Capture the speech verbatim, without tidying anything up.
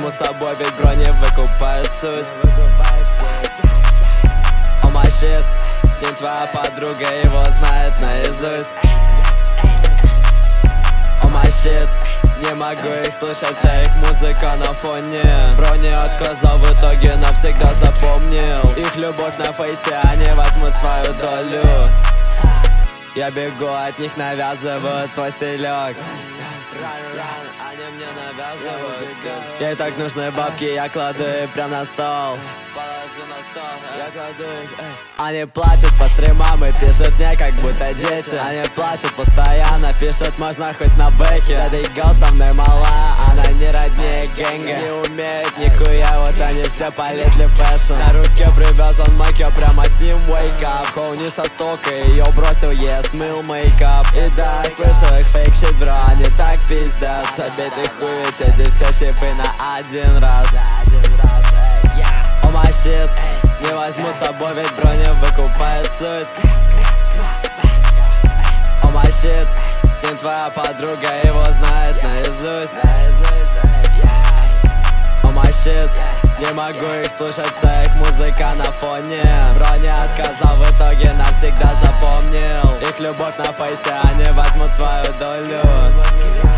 возьму с собой, ведь бро не выкупает суть. О май щит, с ним твоя подруга его знает наизусть. О май щит, не могу их слышать, вся их музыка на фоне. Бро не отказал в итоге, навсегда запомнил. Их любовь на фейсе, они возьмут свою долю. Я бегу от них, навязывают свой стилек. Они мне навязывают. Ей так нужны бабки, я кладу их прям на стол. Положу на стол, я кладу их. Они плачут по стримам и пишут мне, как будто дети. Они плачут постоянно, пишут, можно хоть на бэке. Этой гал со мной мала, она не роднее гэнга. Не умеет нихуя, вот они все полезли в фэшн. На руке привез он Макио, прямо с ним wake up. Хоу не со стока, ее бросил, я смыл мейкап. И да, слышу их фейк щит, бро, они так пиздят. Забить их хуй, ведь эти все типы на один раз. О май щит, не возьму с собой, ведь бро не выкупает суть. О май щит, с ним твоя подруга его знает наизусть. О май щит, не могу их слушать, вся их музыка на фоне. Бро не отказал, в итоге навсегда запомнил. Их любовь на фейсе, они возьмут свою долю.